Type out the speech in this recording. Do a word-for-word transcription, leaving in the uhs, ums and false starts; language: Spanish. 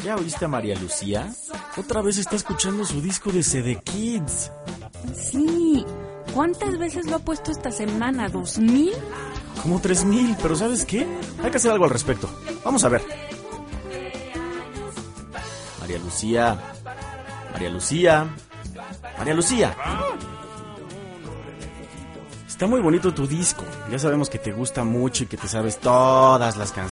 ¿Ya oíste a María Lucía? Otra vez está escuchando su disco de C D Kids. Sí. ¿Cuántas veces lo ha puesto esta semana? ¿Dos mil? Como tres mil, pero ¿sabes qué? Hay que hacer algo al respecto. Vamos a ver. María Lucía. María Lucía. María Lucía. Está muy bonito tu disco. Ya sabemos que te gusta mucho y que te sabes todas las canciones.